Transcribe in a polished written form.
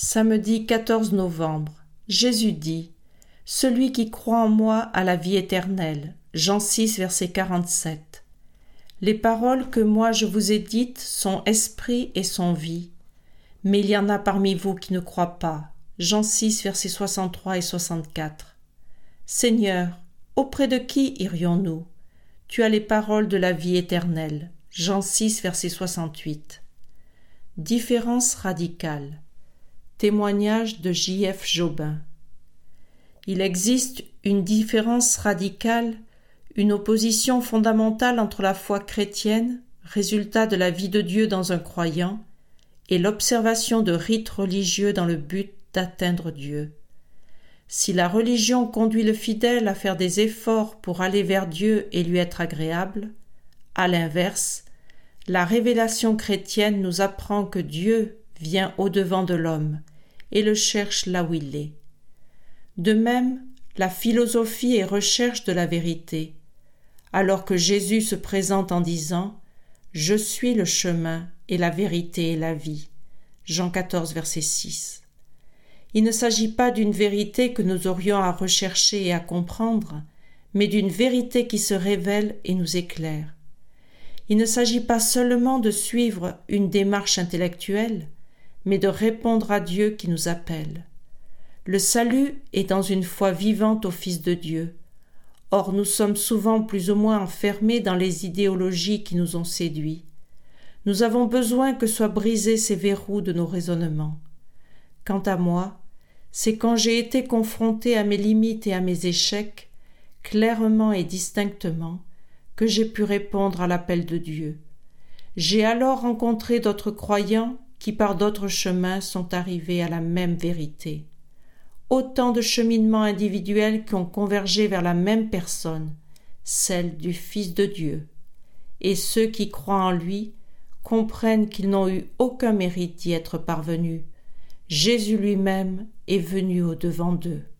Samedi 14 novembre. Jésus dit : Celui qui croit en moi a la vie éternelle. Jean 6, verset 47. Les paroles que moi je vous ai dites sont esprit et sont vie. Mais il y en a parmi vous qui ne croient pas. Jean 6, versets 63 et 64. Seigneur, auprès de qui irions-nous ? Tu as les paroles de la vie éternelle. Jean 6, verset 68. Différence radicale. Témoignage de J.F. Jobin. Il existe une différence radicale, une opposition fondamentale entre la foi chrétienne, résultat de la vie de Dieu dans un croyant, et l'observation de rites religieux dans le but d'atteindre Dieu. Si la religion conduit le fidèle à faire des efforts pour aller vers Dieu et lui être agréable, à l'inverse, la révélation chrétienne nous apprend que Dieu vient au-devant de l'homme et le cherche là où il est. De même, la philosophie et recherche de la vérité, alors que Jésus se présente en disant « Je suis le chemin et la vérité et la vie » Jean 14, verset 6. Il ne s'agit pas d'une vérité que nous aurions à rechercher et à comprendre, mais d'une vérité qui se révèle et nous éclaire. Il ne s'agit pas seulement de suivre une démarche intellectuelle, mais de répondre à Dieu qui nous appelle. Le salut est dans une foi vivante au Fils de Dieu. Or, nous sommes souvent plus ou moins enfermés dans les idéologies qui nous ont séduits. Nous avons besoin que soient brisés ces verrous de nos raisonnements. Quant à moi, c'est quand j'ai été confronté à mes limites et à mes échecs, clairement et distinctement, que j'ai pu répondre à l'appel de Dieu. J'ai alors rencontré d'autres croyants qui par d'autres chemins sont arrivés à la même vérité. Autant de cheminements individuels qui ont convergé vers la même personne, celle du Fils de Dieu. Et ceux qui croient en lui comprennent qu'ils n'ont eu aucun mérite d'y être parvenus. Jésus lui-même est venu au-devant d'eux.